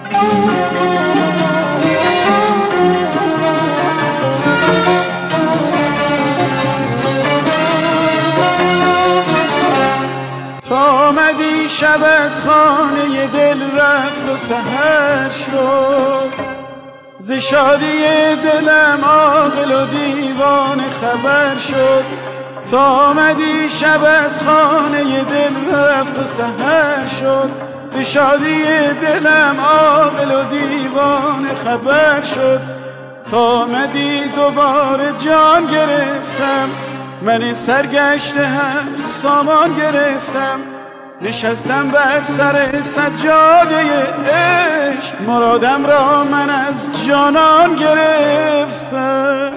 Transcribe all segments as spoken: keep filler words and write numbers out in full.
آمدی شب از خانه دل رفت و سحر شد، ز شادی دلم عاقل و دیوانه خبر شد. تا آمدی شب از خانه دل رفت و سحر شد، ز شادی دلم عاقل و دیوانه خبر شد. تا آمدی دوباره جان گرفتم، من سرگشته هم سامان گرفتم. نشستم بر سر سجاده عشق، مرادم را من از جانان گرفتم.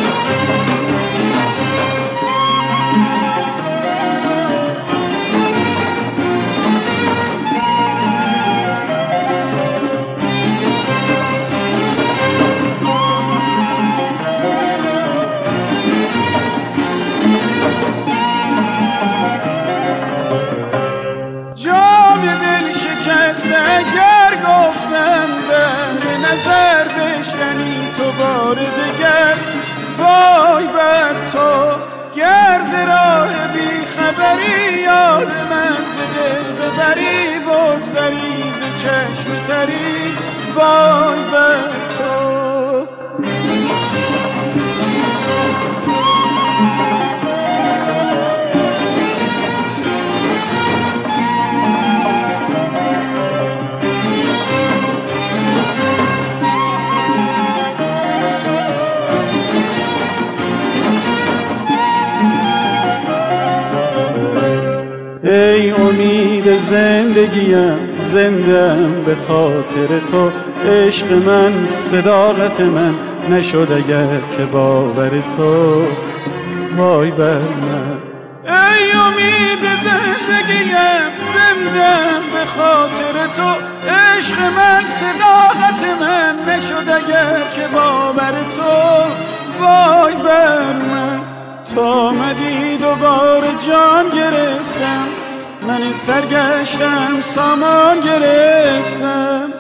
اگر گفتم به نظر بشکنی تو بار دگر، وای بر تو گر ز راه بی خبری یاد من ز دل ببری، بگذری ز چشم تری، وای بر تو. ای امید زندگیم، زندم به خاطر تو. عشق من صداقت من نشد اگر که باور تو، وای بر من. ای امید زندگیم، زندم به خاطر تو. عشق من صداقت من نشد اگر که باور تو، وای بر من. تا آمدی دوباره جان گرفتم، من سرگشتم سامان گرفتم.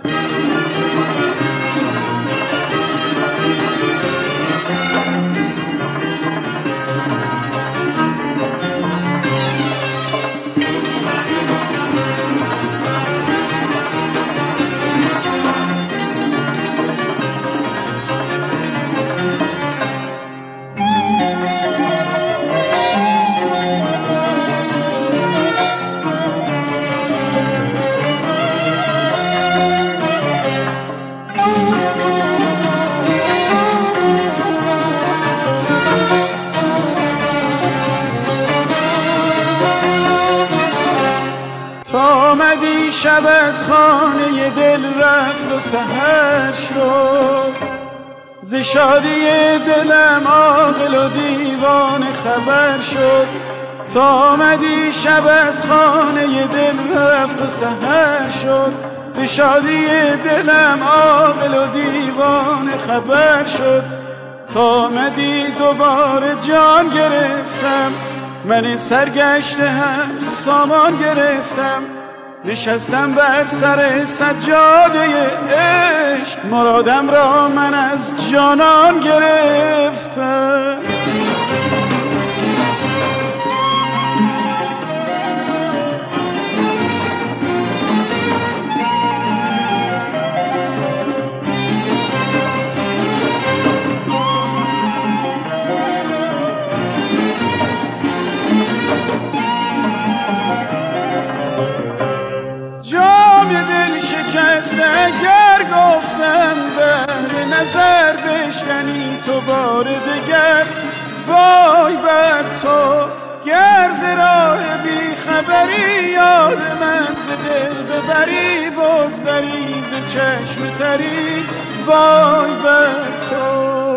آمدی شب از خانه دل رفت و سحر شد، ز شادی دلم عاقل و دیوانه خبر شد. تا آمدی شب از خانه دل رفت و سحر شد، ز شادی دلم عاقل و دیوانه خبر شد. تا آمدی دوباره جان گرفتم، من سرگشته هم سامان گرفتم. نشستم بر سر سجاده عشق، مرادم را من از جانان گرفتم. اگر گفتم به نظر بشکنی تو بار دگر، وای بر تو گر ز راه بی خبری یاد من ز دل ببری، بگذری ز چشم تری، وای بر تو.